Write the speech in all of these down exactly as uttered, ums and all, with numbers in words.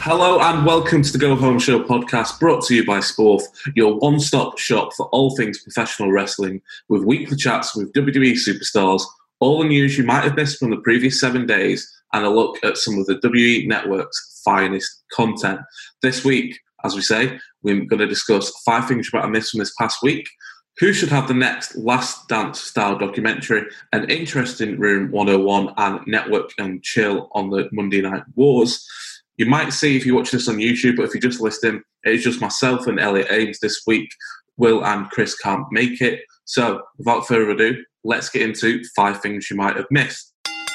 Hello and welcome to the Go Home Show podcast, brought to you by Sporth, your one-stop shop for all things professional wrestling, with weekly chats with W W E superstars, all the news you might have missed from the previous seven days, and a look at some of the W W E Network's finest content. This week, as we say, we're going to discuss five things you might have missed from this past week, who should have the next Last Dance style documentary, an interesting Room one oh one, and Network and Chill on the Monday Night Wars. You might see if you watch this on YouTube, but if you're just listening, it's just myself and Elliot Ames this week. Will and Chris can't make it. So, without further ado, let's get into five things you might have missed.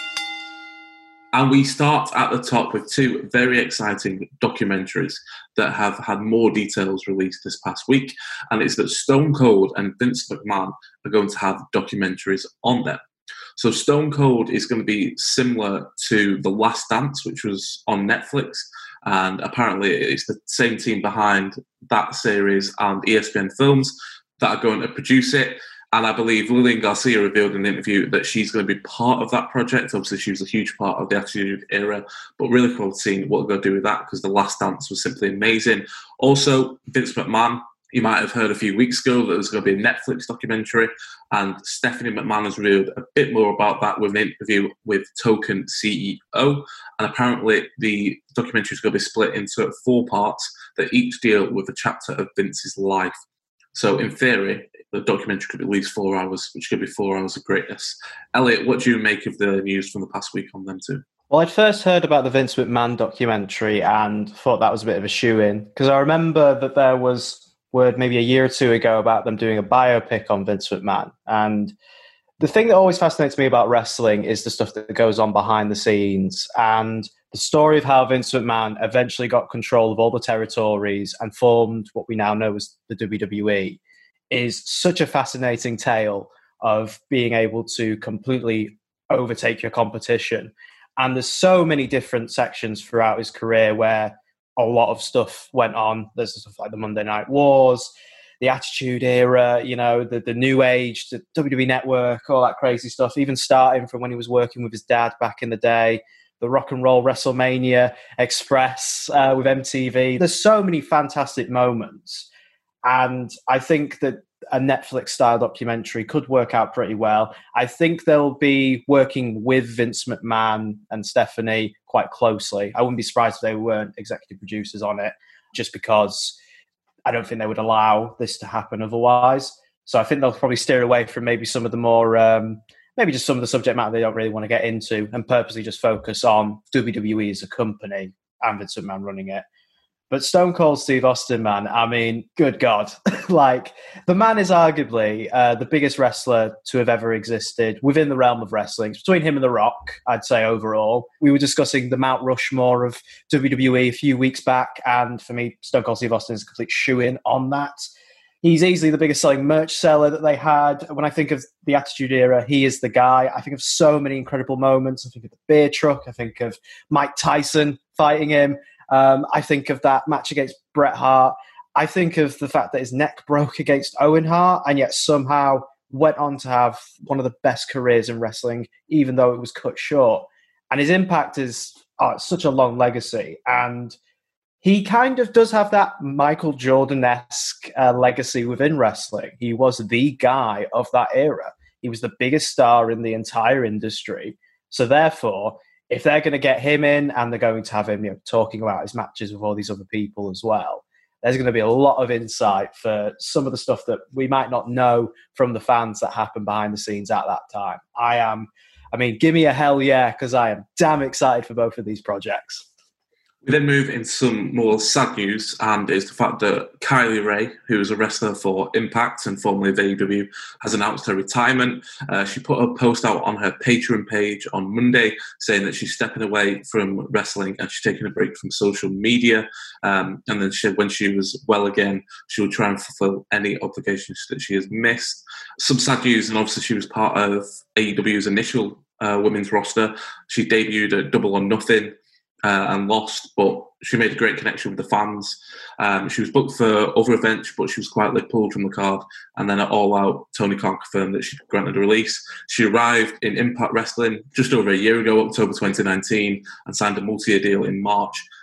And we start at the top with two very exciting documentaries that have had more details released this past week. And it's that Stone Cold and Vince McMahon are going to have documentaries on them. So Stone Cold is going to be similar to The Last Dance, which was on Netflix. And apparently it's the same team behind that series and E S P N Films that are going to produce it. And I believe Lillian Garcia revealed in an interview that she's going to be part of that project. Obviously, she was a huge part of the Attitude Era, but really cool seeing what they're going to do with that, because The Last Dance was simply amazing. Also, Vince McMahon, you might have heard a few weeks ago that there's going to be a Netflix documentary, and Stephanie McMahon has revealed a bit more about that with an interview with Token C E O. And apparently, the documentary is going to be split into four parts that each deal with a chapter of Vince's life. So, in theory, the documentary could be at least four hours, which could be four hours of greatness. Elliot, what do you make of the news from the past week on them two? Well, I'd first heard about the Vince McMahon documentary and thought that was a bit of a shoe-in, because I remember that there was word maybe a year or two ago about them doing a biopic on Vince McMahon. And the thing that always fascinates me about wrestling is the stuff that goes on behind the scenes. And the story of how Vince McMahon eventually got control of all the territories and formed what we now know as the W W E is such a fascinating tale of being able to completely overtake your competition. And there's so many different sections throughout his career where a lot of stuff went on. There's stuff like the Monday Night Wars, the Attitude Era, you know, the, the New Age, the W W E Network, all that crazy stuff, even starting from when he was working with his dad back in the day, the Rock and Roll WrestleMania Express uh, with M T V. There's so many fantastic moments. And I think that a Netflix-style documentary could work out pretty well. I think they'll be working with Vince McMahon and Stephanie quite closely. I wouldn't be surprised if they weren't executive producers on it, just because I don't think they would allow this to happen otherwise. So I think they'll probably steer away from maybe some of the more, um, maybe just some of the subject matter they don't really want to get into, and purposely just focus on W W E as a company and Vince McMahon running it. But Stone Cold Steve Austin, man, I mean, good God. Like, the man is arguably uh, the biggest wrestler to have ever existed within the realm of wrestling. It's between him and The Rock, I'd say, overall. We were discussing the Mount Rushmore of W W E a few weeks back, and for me, Stone Cold Steve Austin is a complete shoe-in on that. He's easily the biggest selling merch seller that they had. When I think of the Attitude Era, he is the guy. I think of so many incredible moments. I think of the beer truck. I think of Mike Tyson fighting him. Um, I think of that match against Bret Hart. I think of the fact that his neck broke against Owen Hart, and yet somehow went on to have one of the best careers in wrestling, even though it was cut short. And his impact is oh, such a long legacy. And he kind of does have that Michael Jordan-esque uh, legacy within wrestling. He was the guy of that era. He was the biggest star in the entire industry. So therefore, if they're going to get him in and they're going to have him, you know, talking about his matches with all these other people as well, there's going to be a lot of insight for some of the stuff that we might not know from the fans that happened behind the scenes at that time. I am, I mean, give me a hell yeah, because I am damn excited for both of these projects. We then move into some more sad news, and it's the fact that Kylie Rae, who is a wrestler for Impact and formerly of A E W, has announced her retirement. Uh, she put a post out on her Patreon page on Monday saying that she's stepping away from wrestling and she's taking a break from social media. Um, and then she, when she was well again, she will try and fulfill any obligations that she has missed. Some sad news, and obviously she was part of A E W's initial uh, women's roster. She debuted at Double or Nothing Uh, and lost, but she made a great connection with the fans. Um, she was booked for other events, but she was quietly pulled from the card. And then at All Out, Tony Khan confirmed that she granted a release. She arrived in Impact Wrestling just over a year ago, October twenty nineteen, and signed a multi-year deal in March.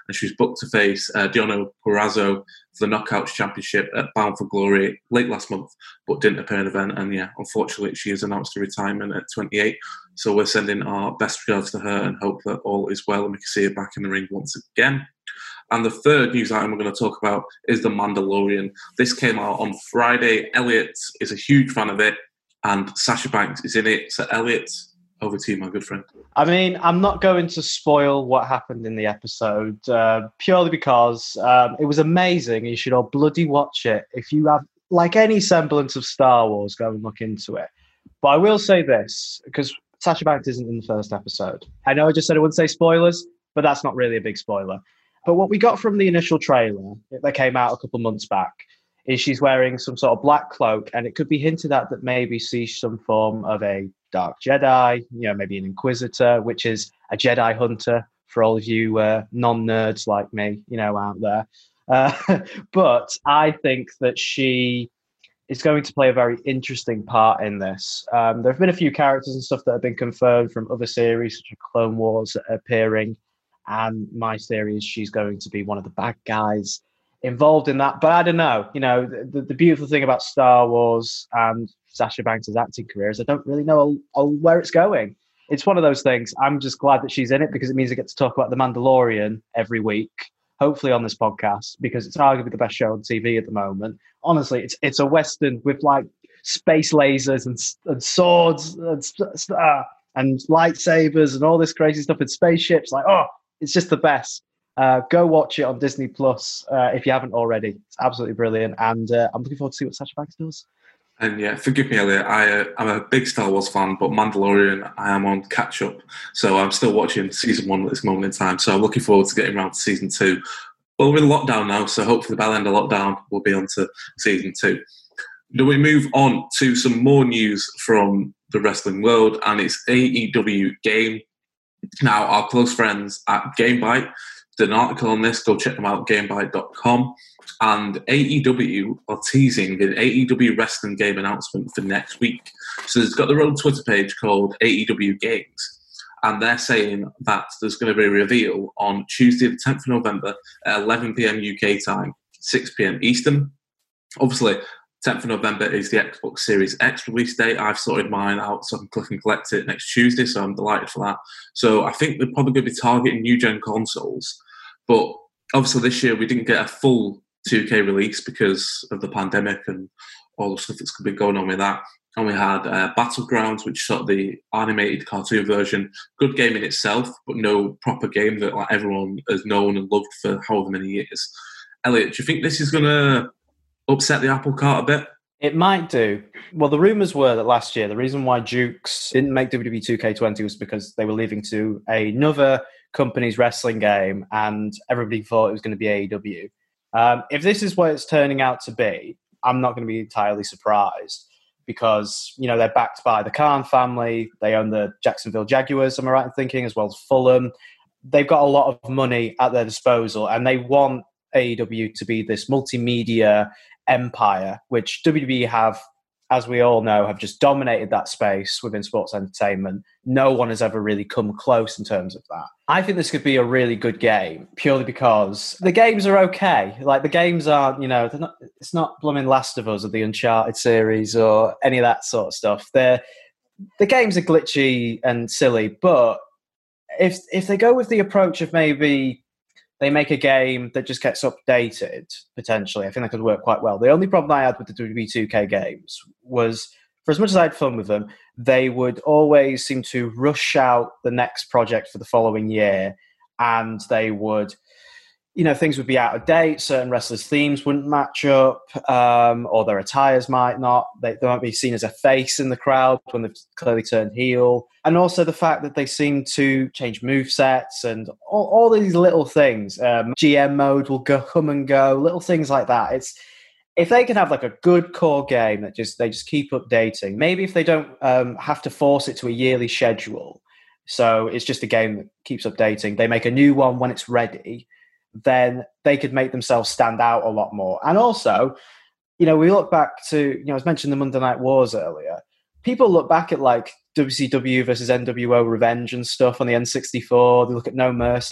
and she's booked to face uh, Diona Purrazzo for the Knockouts Championship at Bound for Glory late last month, but didn't appear in the event. And yeah, unfortunately, she has announced her retirement at twenty-eight. So we're sending our best regards to her and hope that all is well and we can see her back in the ring once again. And the third news item we're going to talk about is The Mandalorian. This came out on Friday. Elliot is a huge fan of it, and Sasha Banks is in it. So, Elliot, over to you, my good friend. I mean, I'm not going to spoil what happened in the episode, uh, purely because um, it was amazing. You should all bloody watch it. If you have, like, any semblance of Star Wars, go and look into it. But I will say this, because Sasha Banks isn't in the first episode. I know I just said I wouldn't say spoilers, but that's not really a big spoiler. But what we got from the initial trailer that came out a couple of months back is she's wearing some sort of black cloak, and it could be hinted at that maybe she's some form of a dark Jedi, you know, maybe an Inquisitor, which is a Jedi hunter for all of you uh, non-nerds like me, you know, out there. Uh, but I think that she is going to play a very interesting part in this. Um, there have been a few characters and stuff that have been confirmed from other series, such as Clone Wars, that are appearing. And my theory is she's going to be one of the bad guys involved in that. But I don't know. You know, the, the beautiful thing about Star Wars and Sasha Banks' acting career is I don't really know where it's going. It's one of those things. I'm just glad that she's in it because it means I get to talk about The Mandalorian every week, hopefully on this podcast, because it's arguably the best show on T V at the moment. Honestly, it's it's a Western with like space lasers and, and swords and, uh, and lightsabers and all this crazy stuff and spaceships. Like, oh, it's just the best. Uh, go watch it on Disney Plus uh, if you haven't already. It's absolutely brilliant, and uh, I'm looking forward to see what Sasha Banks does. And yeah, forgive me, Elliot. I, uh, I'm a big Star Wars fan, but Mandalorian, I am on catch up, so I'm still watching season one at this moment in time. So I'm looking forward to getting around to season two. Well, we're in lockdown now, so hopefully by the end of lockdown, we'll be on to season two. Then we move on to some more news from the wrestling world, and it's A E W Game. Now, our close friends at Gamebite did an article on this. Go check them out, gamebite dot com. And A E W are teasing an A E W wrestling game announcement for next week. So they've got their own Twitter page called A E W Games. And they're saying that there's going to be a reveal on Tuesday, the tenth of November at eleven p.m. U K time, six p.m. Eastern. Obviously, tenth of November is the Xbox Series X release date. I've sorted mine out so I can click and collect it next Tuesday, so I'm delighted for that. So I think they're probably going to be targeting new-gen consoles. But obviously this year we didn't get a full two K release because of the pandemic and all the stuff that's been going on with that. And we had uh, Battlegrounds, which is sort of the animated cartoon version. Good game in itself, but no proper game that like everyone has known and loved for however many years. Elliot, do you think this is going to upset the apple cart a bit? It might do. Well, the rumours were that last year, the reason why Jukes didn't make W W E two K twenty was because they were leaving to another company's wrestling game and everybody thought it was going to be A E W. Um, if this is what it's turning out to be, I'm not going to be entirely surprised because, you know, they're backed by the Khan family. They own the Jacksonville Jaguars, am I right in thinking, as well as Fulham. They've got a lot of money at their disposal and they want A E W to be this multimedia empire, which W W E have, as we all know, have just dominated that space within sports entertainment. No one has ever really come close in terms of that. I think this could be a really good game, purely because the games are okay. Like, the games aren't, you know, they're not, it's not blooming Last of Us or the Uncharted series or any of that sort of stuff. They're, the games are glitchy and silly, but if if they go with the approach of maybe they make a game that just gets updated, potentially, I think that could work quite well. The only problem I had with the W W E two K games was, for as much as I had fun with them, they would always seem to rush out the next project for the following year, and they would, you know, things would be out of date, certain wrestlers' themes wouldn't match up, um, or their attires might not. They, they might be seen as a face in the crowd when they've clearly turned heel. And also the fact that they seem to change movesets and all, all these little things. Um, G M mode will go come and go, little things like that. It's if they can have like a good core game that just they just keep updating. Maybe if they don't um, have to force it to a yearly schedule, so it's just a game that keeps updating. They make a new one when it's ready. Then they could make themselves stand out a lot more. And also, you know, we look back to, you know, I was mentioning the Monday Night Wars earlier. People look back at like W C W versus N W O Revenge and stuff on the N sixty-four. They look at No Mercy.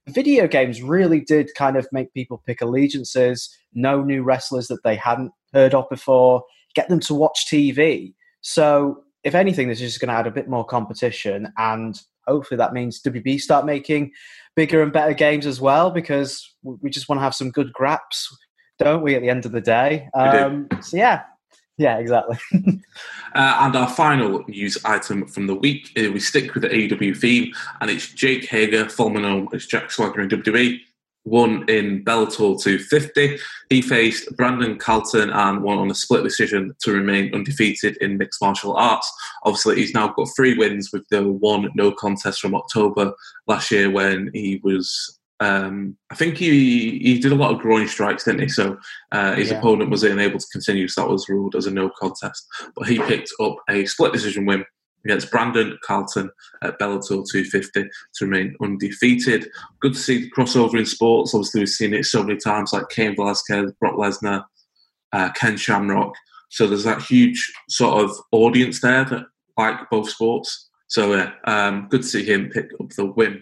video games really did kind of make people pick allegiances, know new wrestlers that they hadn't heard of before, get them to watch T V. So if anything, this is just going to add a bit more competition, and hopefully that means W W E start making bigger and better games as well, because we just want to have some good graps, don't we, at the end of the day? Um, so yeah, yeah, exactly. uh, and our final news item from the week, uh, we stick with the A E W theme, and it's Jake Hager, formerly known as Jack Swagger in W W E, won in Bellator two fifty. He faced Brandon Carlton and won on a split decision to remain undefeated in mixed martial arts. Obviously, he's now got three wins with the one no contest from October last year when he was, um, I think he he did a lot of groin strikes, didn't he? So uh, his yeah. opponent was unable to continue, so that was ruled as a no contest. But he picked up a split decision win against Brandon Carlton at Bellator two fifty to remain undefeated. Good to see the crossover in sports. Obviously, we've seen it so many times, like Cain Velasquez, Brock Lesnar, uh, Ken Shamrock. So there's that huge sort of audience there that like both sports. So yeah, um, good to see him pick up the win.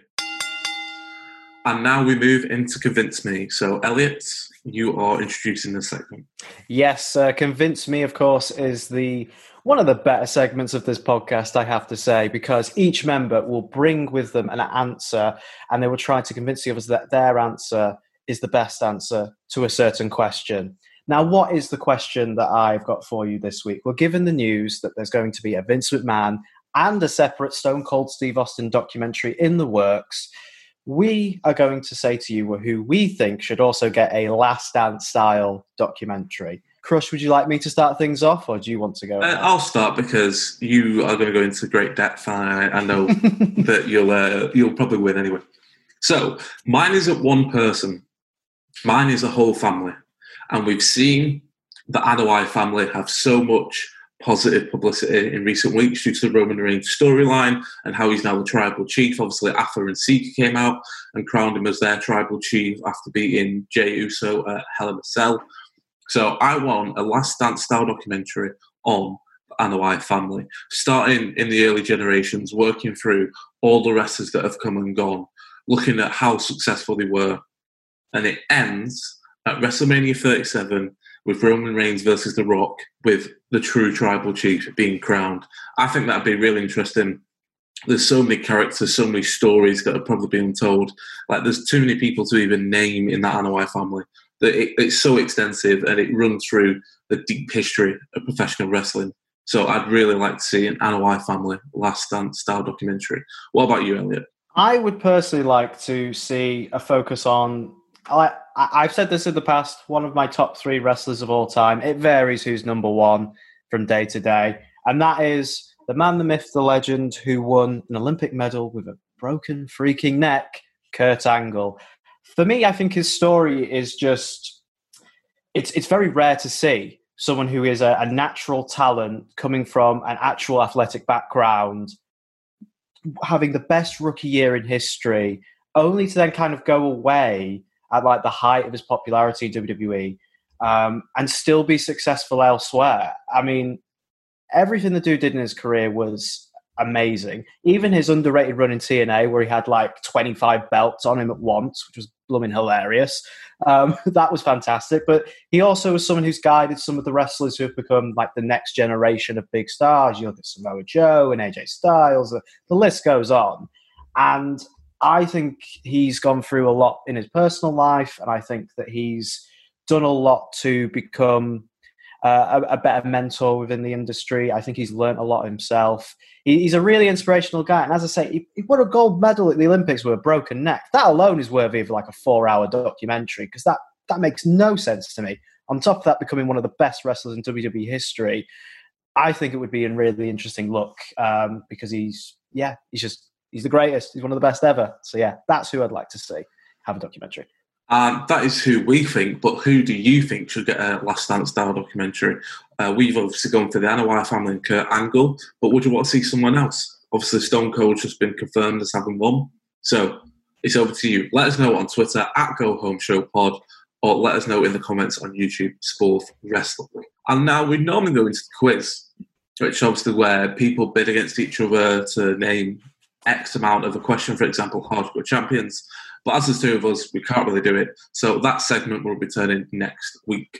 And now we move into Convince Me. So Elliot, you are introducing this segment. Yes, uh, Convince Me, of course, is the one of the better segments of this podcast, I have to say, because each member will bring with them an answer, and they will try to convince the others that their answer is the best answer to a certain question. Now, what is the question that I've got for you this week? Well, given the news that there's going to be a Vince McMahon and a separate Stone Cold Steve Austin documentary in the works, we are going to say to you who we think should also get a Last Dance style documentary. Crush, would you like me to start things off, or do you want to go? Uh, I'll start because you are going to go into great depth, and I, I know that you'll uh, you'll probably win anyway. So mine isn't one person; mine is a whole family, and we've seen the Anoa'i family have so much positive publicity in recent weeks due to the Roman Reigns storyline and how he's now the tribal chief. Obviously, Afa and Sika came out and crowned him as their tribal chief after beating Jey Uso at Hell in a Cell. So I want a Last Dance style documentary on the Anoa'i family, starting in the early generations, working through all the wrestlers that have come and gone, looking at how successful they were. And it ends at WrestleMania thirty-seven with Roman Reigns versus The Rock, with the true tribal chief being crowned. I think that'd be really interesting. There's so many characters, so many stories that are probably being told. Like, there's too many people to even name in that Anoa'i family. That it, it's so extensive, and it runs through the deep history of professional wrestling. So I'd really like to see an Anoa'i family Last Dance style documentary. What about you, Elliot? I would personally like to see a focus on, I, I've said this in the past, one of my top three wrestlers of all time. It varies who's number one from day to day. And that is the man, the myth, the legend who won an Olympic medal with a broken freaking neck, Kurt Angle. For me, I think his story is just, it's it's very rare to see someone who is a, a natural talent coming from an actual athletic background, having the best rookie year in history, only to then kind of go away at like the height of his popularity in W W E um, and still be successful elsewhere. I mean, everything the dude did in his career was amazing. Even his underrated run in T N A, where he had like twenty-five belts on him at once, which was blooming hilarious. Um, that was fantastic. But he also was someone who's guided some of the wrestlers who have become like the next generation of big stars. You look at Samoa Joe and A J Styles. The, the list goes on. And I think he's gone through a lot in his personal life, and I think that he's done a lot to become Uh, a, a better mentor within the industry. I think he's learnt a lot himself. He, he's a really inspirational guy. And as I say, he, he won a gold medal at the Olympics with a broken neck. That alone is worthy of like a four-hour documentary, because that, that makes no sense to me. On top of that, becoming one of the best wrestlers in W W E history, I think it would be a really interesting look um, because he's, yeah, he's just, he's the greatest. He's one of the best ever. So yeah, that's who I'd like to see have a documentary. Um, that is who we think, but who do you think should get a Last Dance style documentary? Uh, we've obviously gone for the Anoa'i family and Kurt Angle, but would you want to see someone else? Obviously, Stone Cold just been confirmed as having one. So it's over to you. Let us know on Twitter at Go Home Show Pod, or let us know in the comments on YouTube, Sport Wrestling. And now we normally go into the quiz, which obviously where people bid against each other to name X amount of a question, for example, Hardcore Champions. But as there's two of us, we can't really do it. So that segment will be returning next week.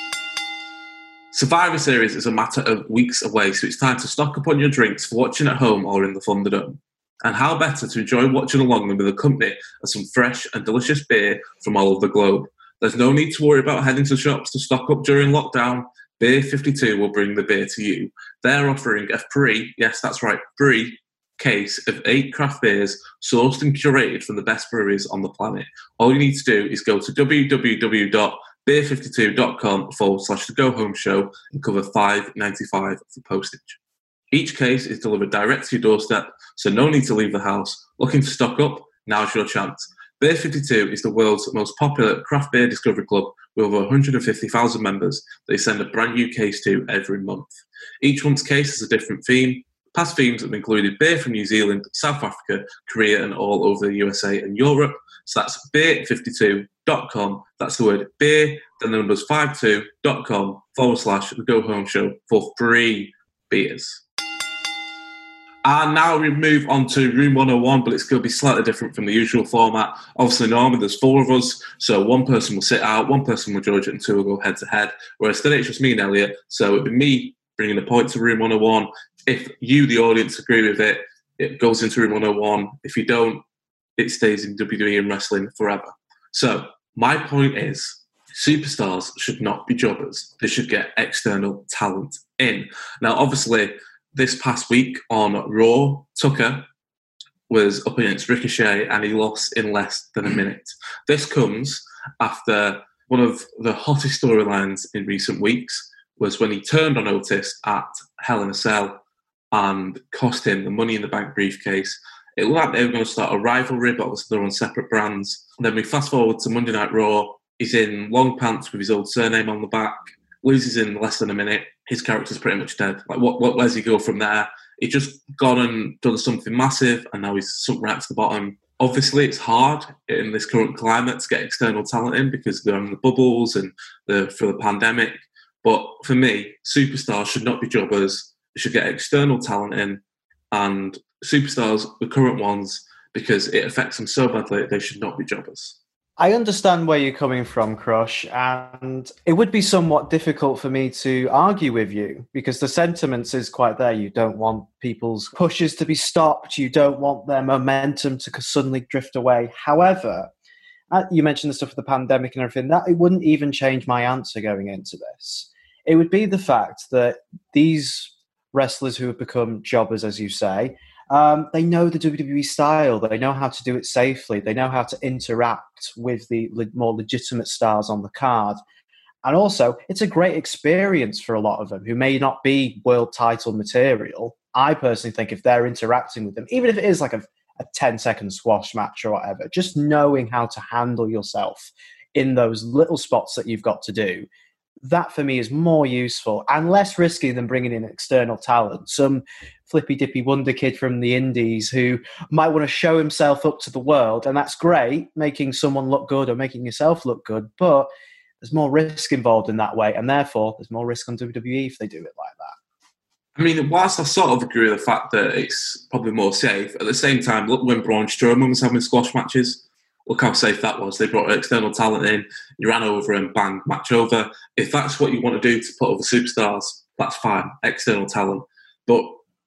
Survivor Series is a matter of weeks away, so it's time to stock up on your drinks for watching at home or in the Thunderdome. And how better to enjoy watching along than with the company of some fresh and delicious beer from all over the globe. There's no need to worry about heading to shops to stock up during lockdown. Beer fifty-two will bring the beer to you. They're offering a free, yes, that's right, free case of eight craft beers sourced and curated from the best breweries on the planet. All you need to do is go to www dot beer fifty-two dot com forward slash the go home show and cover five dollars and ninety-five cents for postage. Each case is delivered direct to your doorstep, so no need to leave the house. Looking to stock up? Now's your chance. Beer fifty-two is the world's most popular craft beer discovery club with over one hundred fifty thousand members they send a brand new case to every month. Each month's case has a different theme. Past themes have included beer from New Zealand, South Africa, Korea, and all over the U S A and Europe. So that's beer fifty-two dot com. That's the word beer, then the numbers fifty-two dot com forward slash the Go Home Show for free beers. And now we move on to Room one oh one, but it's going to be slightly different from the usual format. Obviously, normally there's four of us, so one person will sit out, one person will judge it, and two will go head-to-head. Whereas today it's just me and Elliot, so it'll be me bringing the point to Room one oh one. If you, the audience, agree with it, it goes into Room one oh one. If you don't, it stays in W W E and wrestling forever. So my point is, superstars should not be jobbers. They should get external talent in. Now, obviously, this past week on Raw, Tucker was up against Ricochet and he lost in less than a minute. This comes after one of the hottest storylines in recent weeks was when he turned on Otis at Hell in a Cell and cost him the Money in the Bank briefcase. It looked like they were going to start a rivalry, but obviously they're on separate brands. And then we fast forward to Monday Night Raw. He's in long pants with his old surname on the back, loses in less than a minute. His character's pretty much dead. Like, what, what, where's he go from there? He just gone and done something massive, and now he's sunk right to the bottom. Obviously, it's hard in this current climate to get external talent in because they're on the bubbles and the, for the pandemic. But for me, superstars should not be jobbers. They should get external talent in, and superstars, the current ones, because it affects them so badly, they should not be jobbers. I understand where you're coming from, Crush, and it would be somewhat difficult for me to argue with you because the sentiments is quite there. You don't want people's pushes to be stopped. You don't want their momentum to suddenly drift away. However, you mentioned the stuff with the pandemic and everything, that it wouldn't even change my answer going into this. It would be the fact that these wrestlers who have become jobbers, as you say, Um, they know the W W E style. They know how to do it safely. They know how to interact with the le- more legitimate stars on the card. And also, it's a great experience for a lot of them who may not be world title material. I personally think if they're interacting with them, even if it is like a, a ten-second squash match or whatever, just knowing how to handle yourself in those little spots that you've got to do, that for me is more useful and less risky than bringing in external talent. Some flippy dippy wonder kid from the indies who might want to show himself up to the world. And that's great, making someone look good or making yourself look good. But there's more risk involved in that way. And therefore, there's more risk on W W E if they do it like that. I mean, whilst I sort of agree with the fact that it's probably more safe, at the same time, look when Braun Strowman was having squash matches. Look how safe that was. They brought external talent in, you ran over and bang, match over. If that's what you want to do to put over superstars, that's fine, external talent. But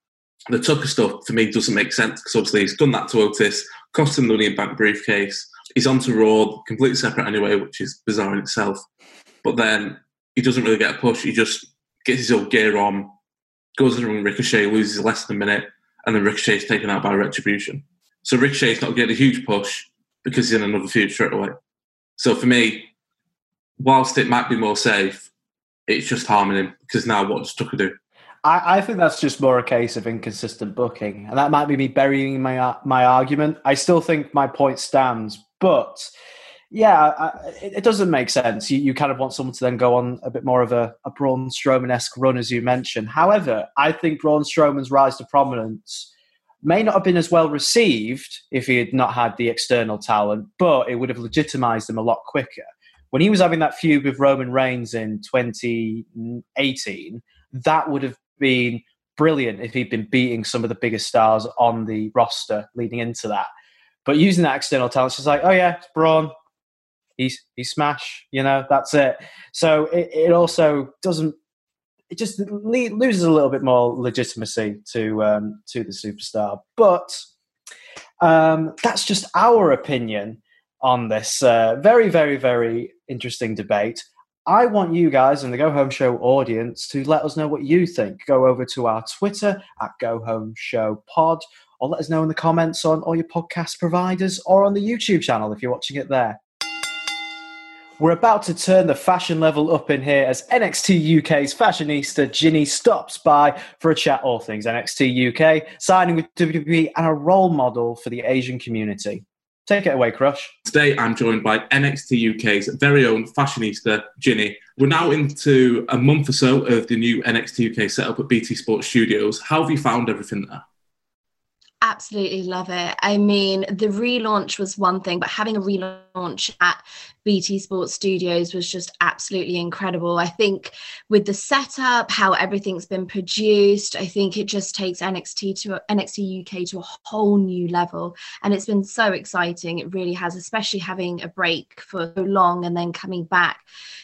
the Tucker stuff, for me, doesn't make sense because obviously he's done that to Otis, cost him the Money in Bank briefcase. He's on to Raw, completely separate anyway, which is bizarre in itself. But then he doesn't really get a push. He just gets his old gear on, goes to the ring, Ricochet, loses less than a minute, and then Ricochet's taken out by Retribution. So Ricochet's not getting a huge push because he's in another feud straight away. So for me, whilst it might be more safe, it's just harming him because now what does Tucker do? I, I think that's just more a case of inconsistent booking. And that might be me burying my my argument. I still think my point stands. But yeah, I, it, it doesn't make sense. You, you kind of want someone to then go on a bit more of a, a Braun Strowman-esque run, as you mentioned. However, I think Braun Strowman's rise to prominence may not have been as well received if he had not had the external talent, but it would have legitimized him a lot quicker. When he was having that feud with Roman Reigns in twenty eighteen, that would have been brilliant if he'd been beating some of the biggest stars on the roster leading into that. But using that external talent, it's just like, oh yeah, it's Braun. He's he's smash. You know, that's it. So it, it also doesn't. It just le- loses a little bit more legitimacy to um, to the superstar. But um, that's just our opinion on this uh, very, very, very interesting debate. I want you guys in the Go Home Show audience to let us know what you think. Go over to our Twitter at Go Home Show Pod, or let us know in the comments on all your podcast providers or on the YouTube channel if you're watching it there. We're about to turn the fashion level up in here as N X T U K's fashionista Ginny stops by for a chat all things N X T U K, signing with W W E and a role model for the Asian community. Take it away, Crush. Today, I'm joined by N X T U K's very own fashionista, Ginny. We're now into a month or so of the new N X T U K setup at B T Sports Studios. How have you found everything there? Absolutely love it. I mean, the relaunch was one thing, but having a relaunch at B T Sports Studios was just absolutely incredible. I think with the setup, how everything's been produced, I think it just takes N X T to N X T U K to a whole new level. And it's been so exciting. It really has, especially having a break for so long and then coming back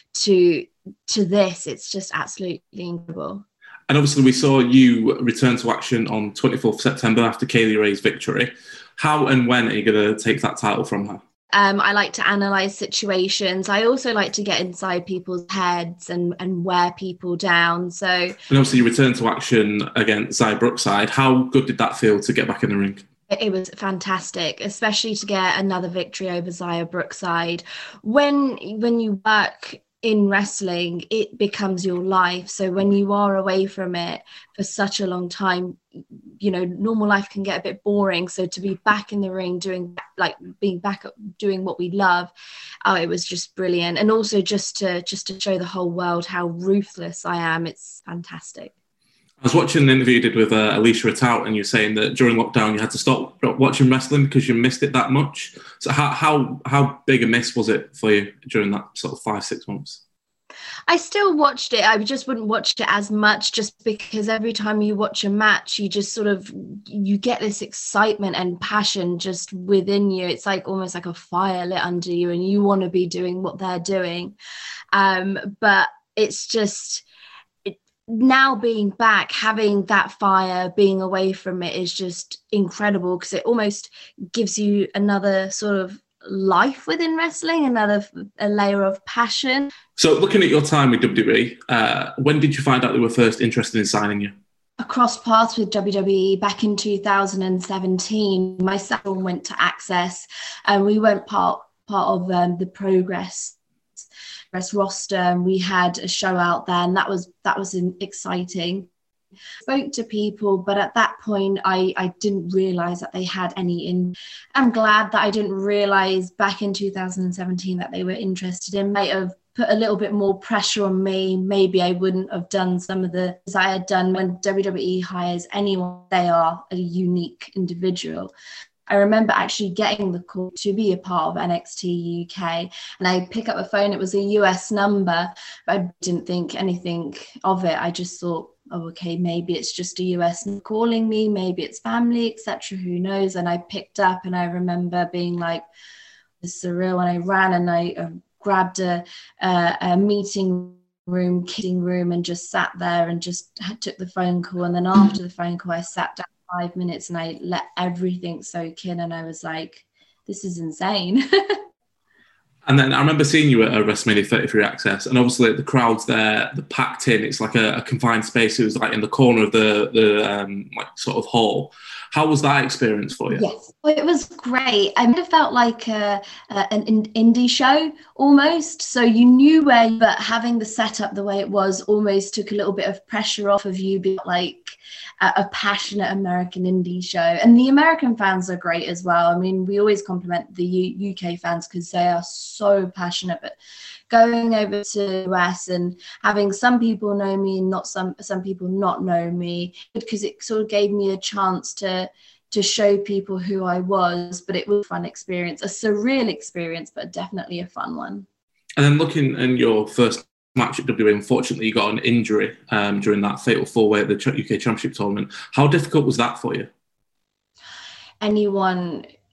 to to this. It's just absolutely incredible. And obviously we saw you return to action on twenty-fourth of September after Kaylee Ray's victory. How and when are you going to take that title from her? Um, I like to analyse situations. I also like to get inside people's heads and, and wear people down. So, and obviously you returned to action against Xia Brookside. How good did that feel to get back in the ring? It was fantastic, especially to get another victory over Xia Brookside. When, when you work in wrestling, it becomes your life. So when you are away from it for such a long time, you know, normal life can get a bit boring. So to be back in the ring doing like being back doing what we love, oh, it was just brilliant. And also just to just to show the whole world how ruthless I am. It's fantastic. I was watching an interview you did with uh, Alicia Ratout, and you're saying that during lockdown you had to stop watching wrestling because you missed it that much. So how how how big a miss was it for you during that sort of five, six months? I still watched it. I just wouldn't watch it as much just because every time you watch a match, you just sort of, you get this excitement and passion just within you. It's like almost like a fire lit under you and you want to be doing what they're doing. Um, but it's just... now being back, having that fire, being away from it is just incredible because it almost gives you another sort of life within wrestling, another a layer of passion. So looking at your time with W W E, uh, when did you find out they were first interested in signing you? I crossed paths with W W E back in two thousand seventeen. Myself went to Access and we went part, part of um, the Progress roster, and we had a show out there, and that was that was exciting. Spoke to people, but at that point I, I didn't realise that they had any in. I'm glad that I didn't realise back in two thousand seventeen that they were interested in. Might have put a little bit more pressure on me. Maybe I wouldn't have done some of the things I had done. When W W E hires anyone, they are a unique individual. I remember actually getting the call to be a part of N X T U K, and I pick up the phone. It was a U S number, but I didn't think anything of it. I just thought, oh, okay, maybe it's just a U S calling me, maybe it's family, et cetera. Who knows? And I picked up, and I remember being like, "This is surreal." And I ran and I uh, grabbed a, a, a meeting room, kidding room, and just sat there and just took the phone call. And then after the phone call, I sat down five minutes and I let everything soak in, and I was like, this is insane. And then I remember seeing you at a WrestleMania thirty-three Access, and obviously the crowd's there, they're packed in. It's like a, a confined space. It was like in the corner of the the um, like sort of hall. How was that experience for you? Yes, well, it was great. I kind of felt like a, a, an indie show almost. So you knew where, but having the setup the way it was almost took a little bit of pressure off of you being like a, a passionate American indie show. And the American fans are great as well. I mean, we always compliment the U- UK fans because they are so passionate. But going over to the U S and having some people know me and not some some people not know me, because it sort of gave me a chance to to show people who I was. But it was a fun experience, a surreal experience, but definitely a fun one. And then looking in your first match at W W E, unfortunately you got an injury um, during that fatal four-way at the U K Championship tournament. How difficult was that for you? Anyone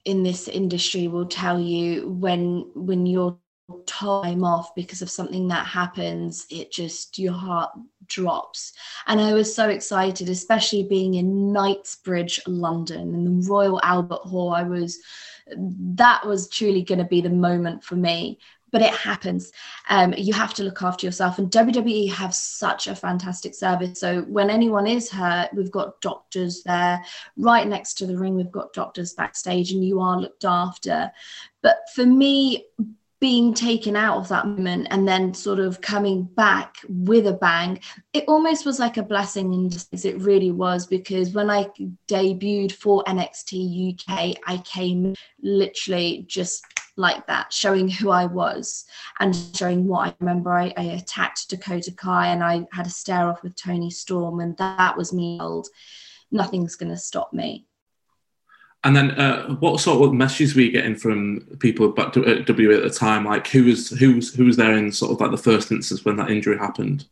in this industry will tell you when when you're time off because of something that happens, it just, your heart drops. And I was so excited, especially being in Knightsbridge, London, in the Royal Albert Hall. I was, that was truly going to be the moment for me. But it happens. Um, you have to look after yourself. And W W E have such a fantastic service. So when anyone is hurt, we've got doctors there. Right next to the ring, we've got doctors backstage, and you are looked after. But for me, being taken out of that moment and then sort of coming back with a bang, it almost was like a blessing in disguise. It really was, because when I debuted for N X T U K, I came literally just like that, showing who I was and showing what I remember. I, I attacked Dakota Kai and I had a stare off with Toni Storm, and that was me told, nothing's going to stop me. And then, uh, what sort of messages were you getting from people back to, at W W E at the time? Like, who was who was who was there in sort of like the first instance when that injury happened?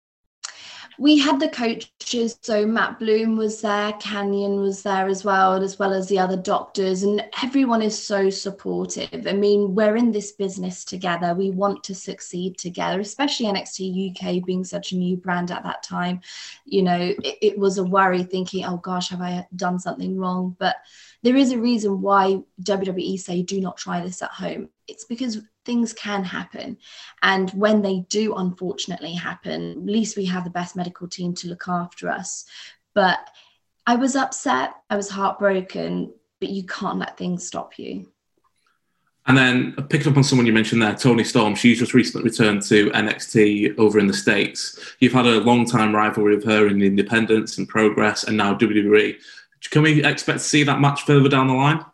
We had the coaches, so Matt Bloom was there, Canyon was there as well, as well as the other doctors, and everyone is so supportive. I mean, we're in this business together. We want to succeed together, especially N X T U K being such a new brand at that time. You know, it, it was a worry thinking, oh gosh, have I done something wrong? But there is a reason why W W E say do not try this at home. It's because things can happen. And when they do unfortunately happen, at least we have the best medical team to look after us. But I was upset, I was heartbroken, but you can't let things stop you. And then picking up on someone you mentioned there, Toni Storm, she's just recently returned to N X T over in the States. You've had a long time rivalry with her in the Independence and Progress and now W W E. Can we expect to see that match further down the line?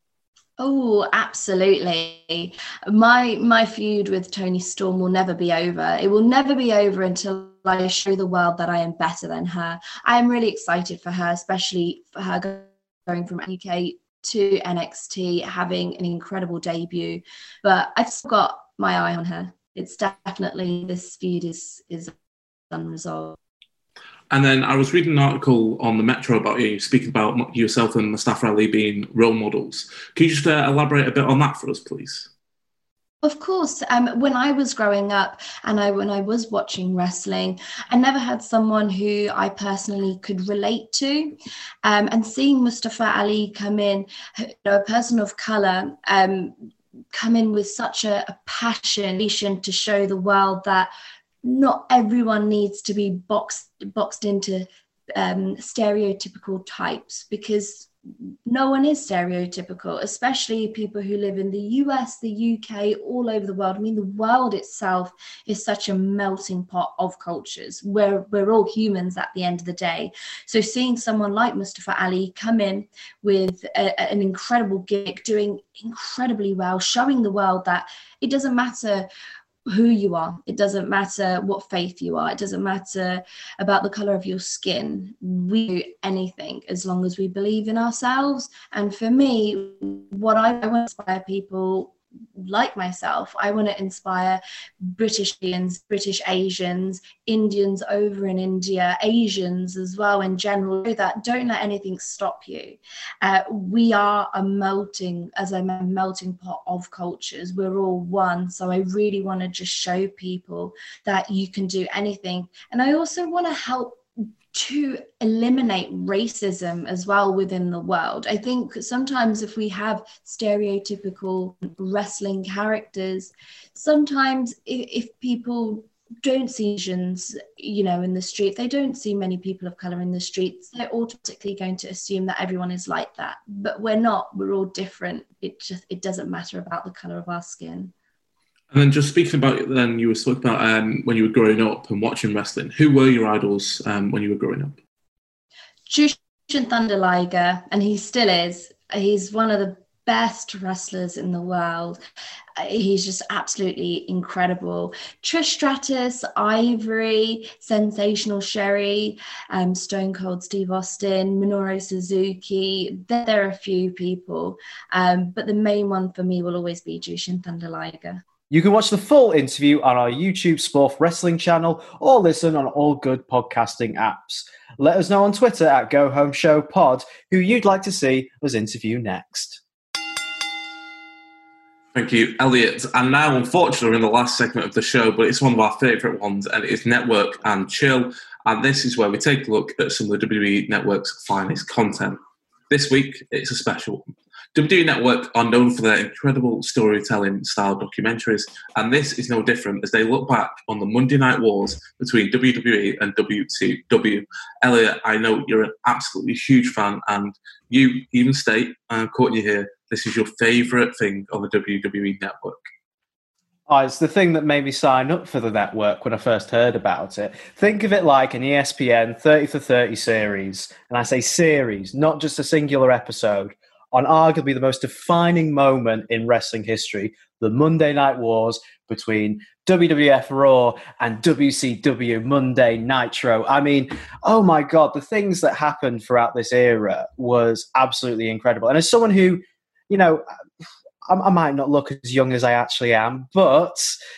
Oh, absolutely. My my feud with Toni Storm will never be over. It will never be over until I show the world that I am better than her. I am really excited for her, especially for her going from U K to N X T, having an incredible debut. But I've still got my eye on her. It's definitely, this feud is, is unresolved. And then I was reading an article on the Metro about you, speaking about yourself and Mustafa Ali being role models. Can you just uh, elaborate a bit on that for us, please? Of course. Um, when I was growing up and I when I was watching wrestling, I never had someone who I personally could relate to. Um, and seeing Mustafa Ali come in, you know, a person of colour, um, come in with such a, a passion to show the world that not everyone needs to be boxed boxed into um, stereotypical types, because no one is stereotypical, especially people who live in the U S, the U K, all over the world. I mean, the world itself is such a melting pot of cultures. We're, we're all humans at the end of the day. So seeing someone like Mustafa Ali come in with a, an incredible gig, doing incredibly well, showing the world that it doesn't matter who you are, it doesn't matter what faith you are, it doesn't matter about the color of your skin. We do anything as long as we believe in ourselves. And for me, what I, I want to inspire people like myself, I want to inspire British Indians, British Asians, Indians over in India, Asians as well in general, that don't let anything stop you. Uh, we are a melting, as I meant, melting pot of cultures. We're all one. So I really want to just show people that you can do anything. And I also want to help to eliminate racism as well within the world. I think sometimes if we have stereotypical wrestling characters, sometimes if, if people don't see Asians, you know, in the street, they don't see many people of color in the streets, they're automatically going to assume that everyone is like that. But we're not, we're all different. It just, it doesn't matter about the color of our skin. And then just speaking about, then you were talking about um, when you were growing up and watching wrestling, who were your idols um, when you were growing up? Jushin Thunder Liger, and he still is. He's one of the best wrestlers in the world. He's just absolutely incredible. Trish Stratus, Ivory, Sensational Sherry, um, Stone Cold Steve Austin, Minoru Suzuki. There, there are a few people, um, but the main one for me will always be Jushin Thunder Liger. You can watch the full interview on our YouTube Sport Wrestling channel or listen on all good podcasting apps. Let us know on Twitter at Go Home Show Pod who you'd like to see us interview next. Thank you, Elliot. And now, unfortunately, we're in the last segment of the show, but it's one of our favourite ones, and it is Network and Chill. And this is where we take a look at some of the W W E Network's finest content. This week, it's a special one. W W E Network are known for their incredible storytelling style documentaries, and this is no different as they look back on the Monday Night Wars between W W E and W C W. Elliot, I know you're an absolutely huge fan, and you even state, I'm quoting you here, this is your favourite thing on the W W E Network. Oh, it's the thing that made me sign up for the network when I first heard about it. Think of it like an E S P N thirty for thirty series, and I say series, not just a singular episode, on arguably the most defining moment in wrestling history, the Monday Night Wars between W W F Raw and W C W Monday Nitro. I mean, oh my God, the things that happened throughout this era was absolutely incredible. And as someone who, you know, I, I might not look as young as I actually am, but,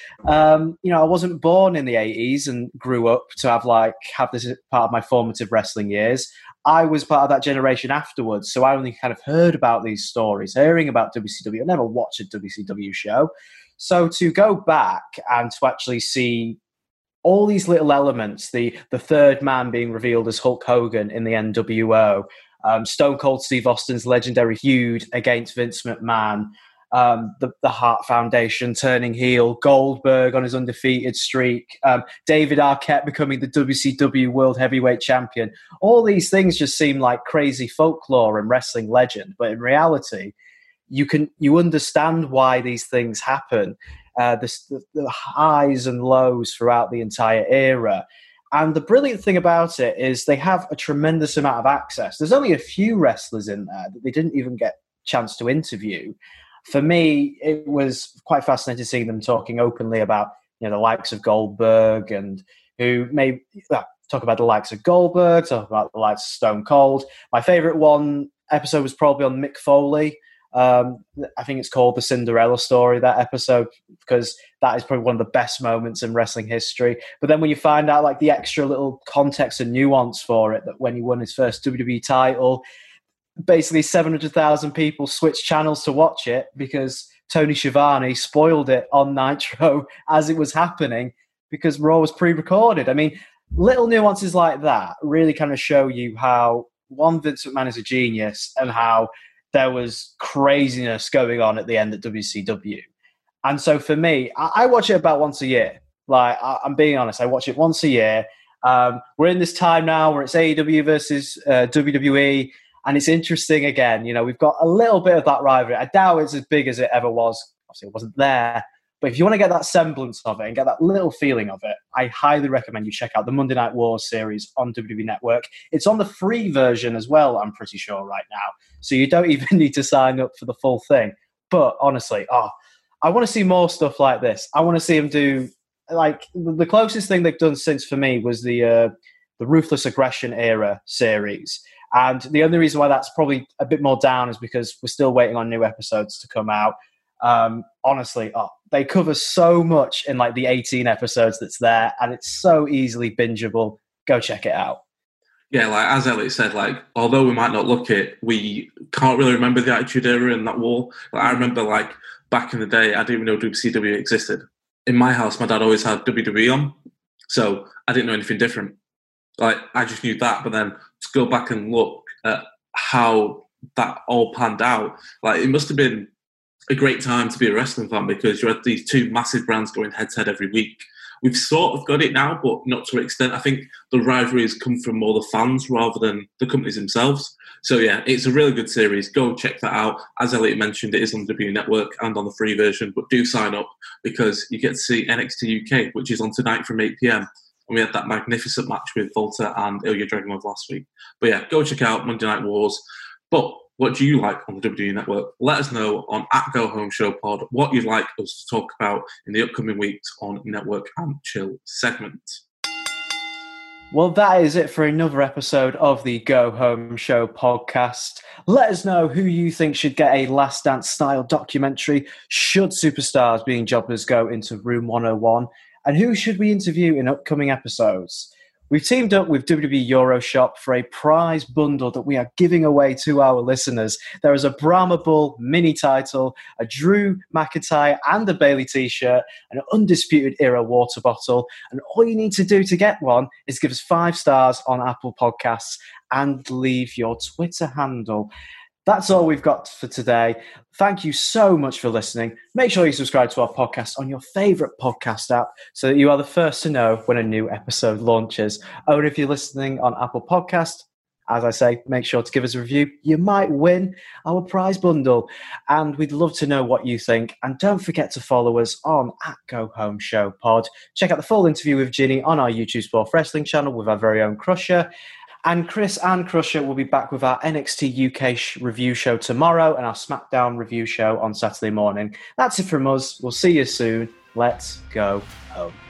um, you know, I wasn't born in the eighties and grew up to have like, have this as part of my formative wrestling years. I was part of that generation afterwards, so I only kind of heard about these stories, hearing about W C W. I never watched a W C W show. So to go back and to actually see all these little elements, the, the third man being revealed as Hulk Hogan in the N W O, um, Stone Cold Steve Austin's legendary feud against Vince McMahon, Um, the, the Hart Foundation turning heel, Goldberg on his undefeated streak, um, David Arquette becoming the W C W World Heavyweight Champion. All these things just seem like crazy folklore and wrestling legend, but in reality, you can you understand why these things happen, uh, the, the highs and lows throughout the entire era. And the brilliant thing about it is they have a tremendous amount of access. There's only a few wrestlers in there that they didn't even get a chance to interview. For me, it was quite fascinating seeing them talking openly about, you know, the likes of Goldberg, and who may well, talk about the likes of Goldberg, talk about the likes of Stone Cold. My favourite one episode was probably on Mick Foley. Um, I think it's called The Cinderella Story, that episode, because that is probably one of the best moments in wrestling history. But then when you find out like the extra little context and nuance for it, that when he won his first W W E title, basically seven hundred thousand people switched channels to watch it because Tony Schiavone spoiled it on Nitro as it was happening because Raw was pre-recorded. I mean, little nuances like that really kind of show you how, one, Vince McMahon is a genius, and how there was craziness going on at the end at W C W. And so for me, I, I watch it about once a year. Like, I, I'm being honest, I watch it once a year. Um, we're in this time now where it's A E W versus uh, W W E. And it's interesting again, you know, we've got a little bit of that rivalry. I doubt it's as big as it ever was. Obviously, it wasn't there. But if you want to get that semblance of it and get that little feeling of it, I highly recommend you check out the Monday Night Wars series on W W E Network. It's on the free version as well, I'm pretty sure, right now. So you don't even need to sign up for the full thing. But honestly, oh, I want to see more stuff like this. I want to see them do, like, the closest thing they've done since for me was the uh, the Ruthless Aggression era series. And the only reason why that's probably a bit more down is because we're still waiting on new episodes to come out. Um, honestly, oh, they cover so much in like the eighteen episodes that's there, and it's so easily bingeable. Go check it out. Yeah, like as Elliot said, like although we might not look it, we can't really remember the Attitude Era and that war. Like, I remember like back in the day, I didn't even know W C W existed. In my house, my dad always had W W E on, so I didn't know anything different. Like, I just knew that, but then to go back and look at how that all panned out, like, it must have been a great time to be a wrestling fan because you had these two massive brands going head-to-head every week. We've sort of got it now, but not to an extent. I think the rivalries come from more the fans rather than the companies themselves. So, yeah, it's a really good series. Go check that out. As Elliot mentioned, it is on the W W E Network and on the free version, but do sign up because you get to see N X T U K, which is on tonight from eight p.m. And we had that magnificent match with Volta and Ilya Dragunov last week. But yeah, go check out Monday Night Wars. But what do you like on the W W E Network? Let us know on at Go Home Show Pod what you'd like us to talk about in the upcoming weeks on Network and Chill segment. Well, that is it for another episode of the Go Home Show podcast. Let us know who you think should get a Last Dance style documentary should superstars being jobbers go into Room one oh one. And who should we interview in upcoming episodes? We've teamed up with W W E Euroshop for a prize bundle that we are giving away to our listeners. There is a Brahma Bull mini title, a Drew McIntyre and a Bayley t-shirt, an Undisputed Era water bottle, and all you need to do to get one is give us five stars on Apple Podcasts and leave your Twitter handle. That's all we've got for today. Thank you so much for listening. Make sure you subscribe to our podcast on your favourite podcast app so that you are the first to know when a new episode launches. Or if you're listening on Apple Podcast, as I say, make sure to give us a review. You might win our prize bundle. And we'd love to know what you think. And don't forget to follow us on at Go Home Show Pod. Check out the full interview with Ginny on our YouTube Sport Wrestling channel with our very own Crusher. And Chris and Crusher will be back with our N X T U K sh- review show tomorrow and our SmackDown review show on Saturday morning. That's it from us. We'll see you soon. Let's go home.